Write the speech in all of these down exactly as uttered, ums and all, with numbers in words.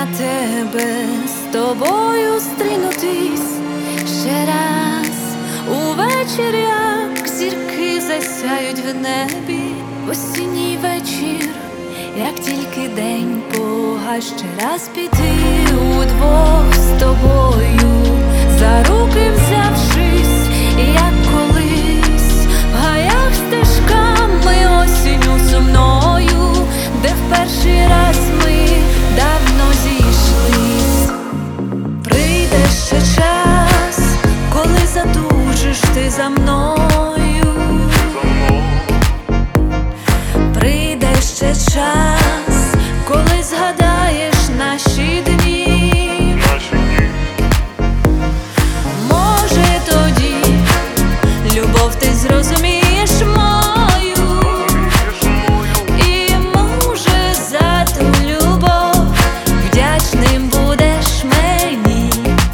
на тебе, з тобою стрінутись ще раз. Увечір, як зірки засяють в небі, осінній вечір, як тільки день погас, ще раз піти удвох з тобою, за руки взявшись, як колись, в гаях стежками осінню сумною, де в перший раз ми давно зійшлись. Прийде ще час, коли затужиш ти за мною. Прийде ще час, коли згадаєш наші дні. Може тоді любов ти зрозумієш мою, і може за ту любов вдячним будеш мені.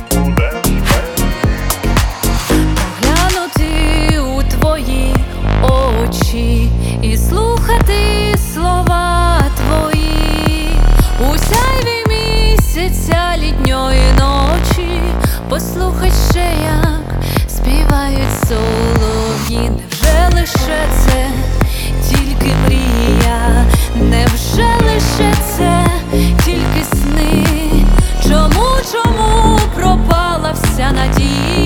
Поглянути у твої очі і слухати слова твої, у сяйві місяця літньої ночі, послухай ще, як співають солов'ї. Невже лише це тільки мрія? Невже лише це тільки сни? Чому, чому пропала вся надія?